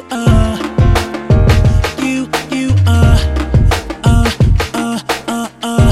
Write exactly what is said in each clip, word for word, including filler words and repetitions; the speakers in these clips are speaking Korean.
are, you, you are, uh, uh, uh, uh.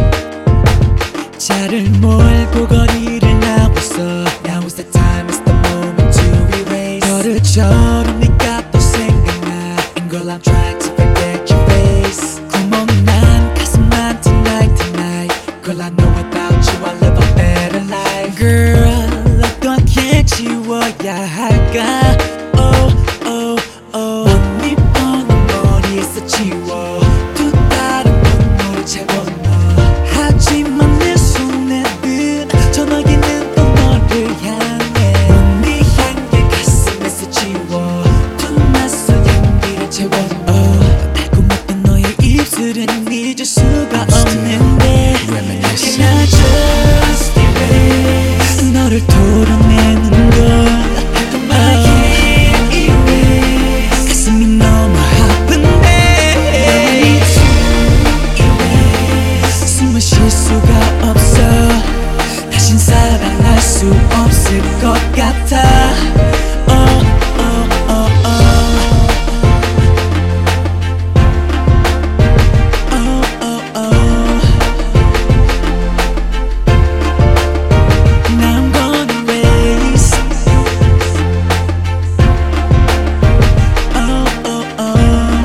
차를 몰고 거리를 나왔어. Now is the time, it's the moment to erase. 버릇처럼 네가 또 생각나. And girl, I'm trying to forget your face. 구멍이 난 가슴만 tonight, tonight. Girl, I know without you I live a better life. Girl, 어떻게 지워야 할까? Oh, oh, oh. 넌네 번호 머리에서 지워. 또 다른 번호를 채워넣어. 하지만 내 손에 든 전화기는 또 너를 향해. 넌네 향기 가슴에서 지워. 또 낯선 향기를 채워넣어. 달콤했던 너의 입술은 잊을 수가 없는데. Can I just erase 너를 도려내는 걸. I can't erase 가슴이 너무 아픈데. I need to erase 숨을 쉴 수가 없어. 다신 사랑할 수 없을 것 같아. Oh, oh, oh, oh. Oh, oh, oh. Now I'm gonna erase. Oh, oh, oh.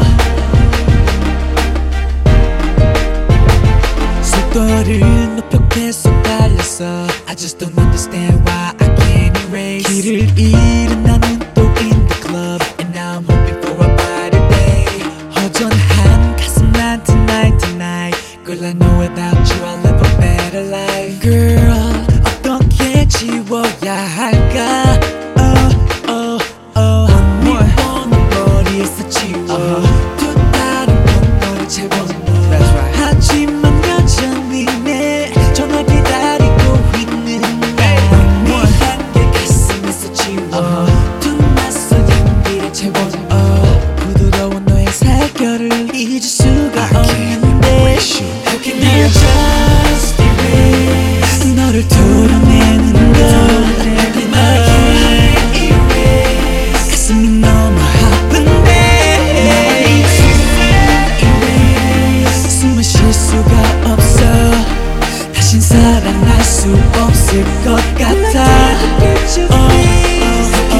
속도를 높여 계속 달렸어. I just don't understand why I can't erase. 길을 잃은 나는 또 in the club. And now I'm hoping for a brighter day. 허전한 가슴 난 tonight, tonight. Girl, I know without you I'll live a better life. Girl, 어떻게 지워야 할까? Oh, oh, oh. 네 번호 머리에서 지워. 또 다른 번호를 채워넣어. 하지만 여전히 내 전화 기다리고 있는 날. 네 향기 가슴에서 지워. 또 낯선 향기를 채워넣어. 부드러운 너의 살결을 잊을 수가 없는데. How can I just erase 너를 도려내는 걸. I can't erase 가슴이 너무 아픈데. I need to erase 숨을 쉴 수가 없어. 다신 사랑할 수 없을 것 같아. Oh, oh, oh,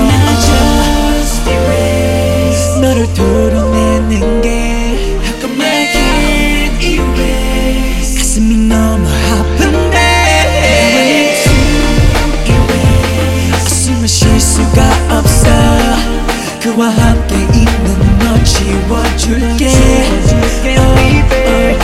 oh. 너를 도려내는 게 How come I can't erase 가슴이 너무 아픈데. I need to erase 숨을 쉴 수가 없어. 그와 함께 있는 너 지워줄게. Oh, oh.